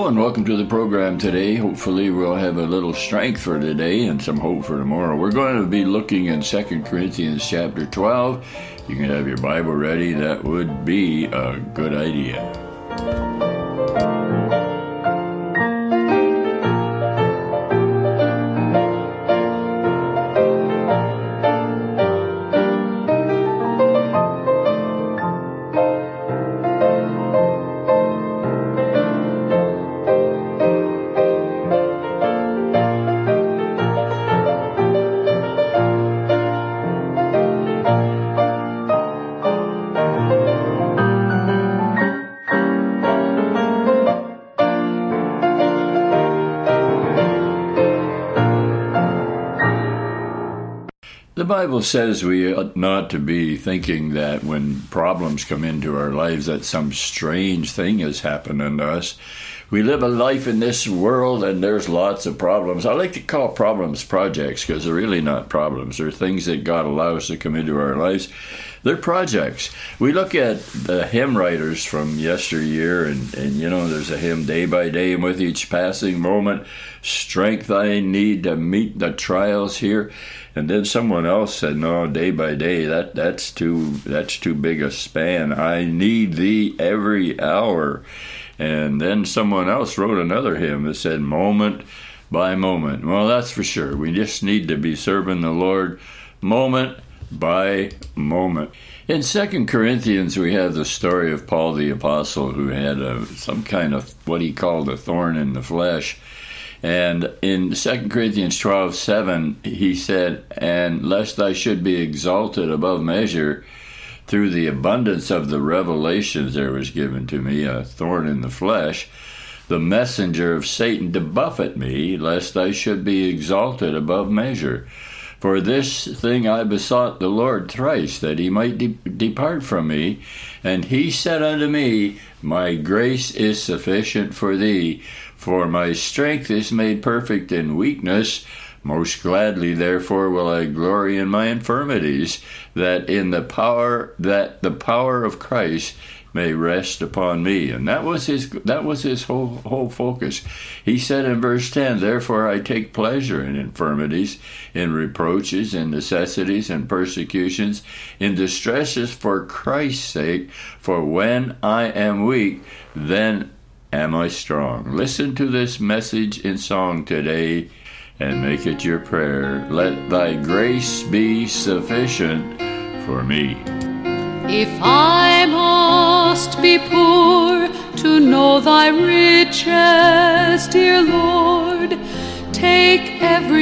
and welcome to the program today. Hopefully we'll have a little strength for today and some hope for tomorrow. We're going to be looking in 2 Corinthians chapter 12. You can have your Bible ready. That would be a good idea. The Bible says we ought not to be thinking that when problems come into our lives that some strange thing has happened unto us. We live a life in this world and there's lots of problems. I like to call problems projects because they're really not problems. They're things that God allows to come into our lives. They're projects. We look at the hymn writers from yesteryear and there's a hymn, day by day and with each passing moment, strength I need to meet the trials here. And then someone else said, no, day by day, that's too big a span. I need thee every hour. And then someone else wrote another hymn that said, moment by moment. Well, that's for sure. We just need to be serving the Lord moment by moment. In 2 Corinthians, we have the story of Paul the Apostle who had some kind of what he called a thorn in the flesh. And in 2 Corinthians 12:7, he said, and lest I should be exalted above measure through the abundance of the revelations there was given to me, a thorn in the flesh, the messenger of Satan to buffet me, lest I should be exalted above measure. For this thing I besought the Lord thrice, that he might depart from me. And he said unto me, my grace is sufficient for thee, for my strength is made perfect in weakness. Most gladly, therefore, will I glory in my infirmities, that the power of Christ may rest upon me. And that was his whole focus. He said in verse 10, therefore I take pleasure in infirmities, in reproaches, in necessities, in persecutions, in distresses for Christ's sake. For when I am weak, then am I strong. Listen to this message in song today and make it your prayer. Let thy grace be sufficient for me. If I must be poor to know thy riches, dear Lord, take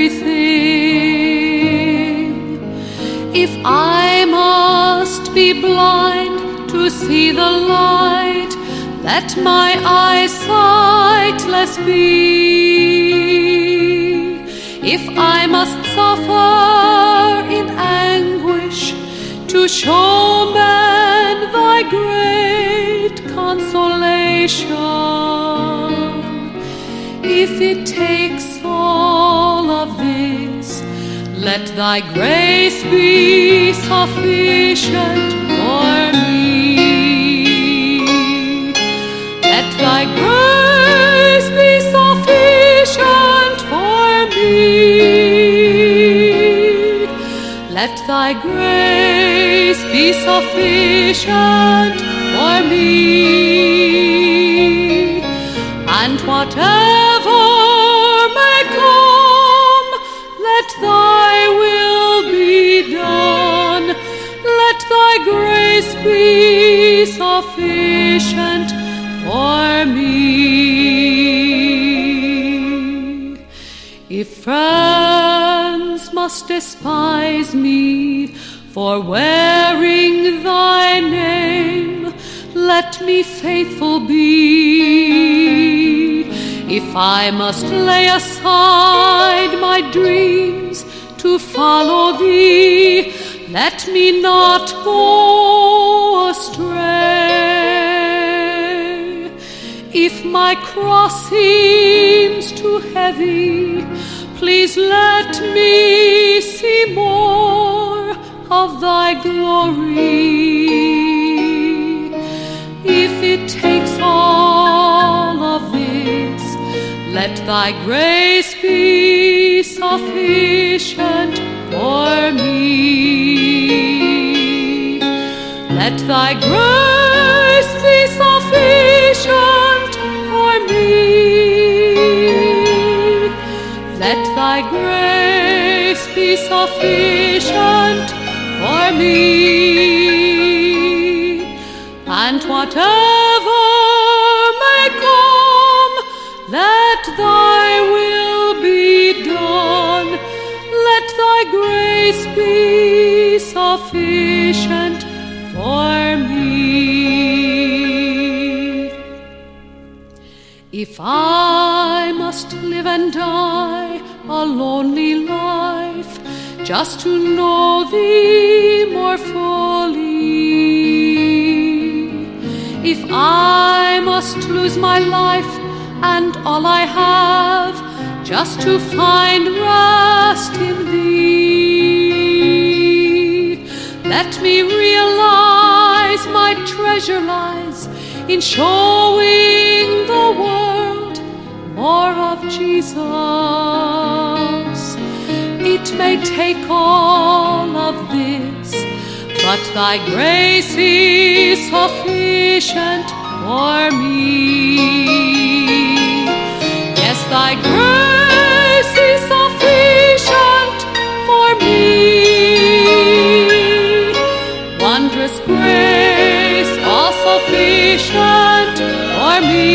everything. If I must be blind to see the light, let my eyesight less be. If I must suffer in anguish to show men thy great consolation, if it takes all of this, let thy grace be sufficient for me. Let thy grace be sufficient for me. Let thy grace be sufficient for me. And whatever may come, let thy will be done. Let thy grace be sufficient for me. If friends must despise me for wearing thy name, let me faithful be. If I must lay aside my dreams to follow thee, let me not go astray. If my cross seems too heavy, please let me see more of thy glory. If it takes all of this, Let thy grace be sufficient for me. Let thy grace be sufficient for me. Let thy grace be sufficient for me. And whatever may come, let thy will be done. Let thy grace be sufficient for me. If I must live and die a lonely life, just to know thee more fully, if I must lose my life and all I have, just to find rest in thee, let me realize my treasure lies in showing the world more of Jesus. It may take all of this, but thy grace is sufficient for me. Yes, thy grace is sufficient for me. Wondrous grace, all sufficient for me.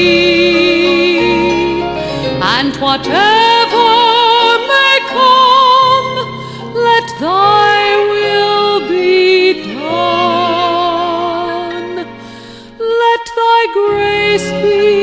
And whatever may come, let thy will be done. Let thy grace be